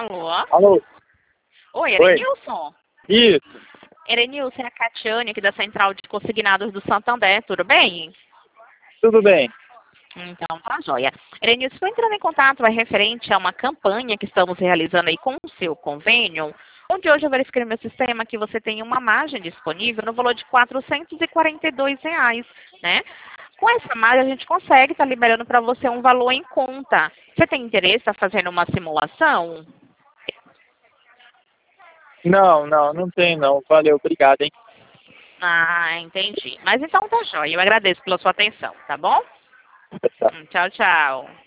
Alô? Alô? Oi, Oi. Erenilson? Isso. Erenilson, é a Catiane aqui da Central de Consignados do Santander, tudo bem? Tudo bem. Então, tá joia. Erenilson, estou entrando em contato referente a uma campanha que estamos realizando aí com o seu convênio, onde hoje eu verifiquei no meu sistema que você tem uma margem disponível no valor de R$ 442, né? Com essa margem, a gente consegue estar liberando para você um valor em conta. Você tem interesse em fazer uma simulação? Não tem não. Valeu, obrigado, hein? Ah, entendi. Mas então tá joia. Eu agradeço pela sua atenção, tá bom? Tchau. Tchau, tchau.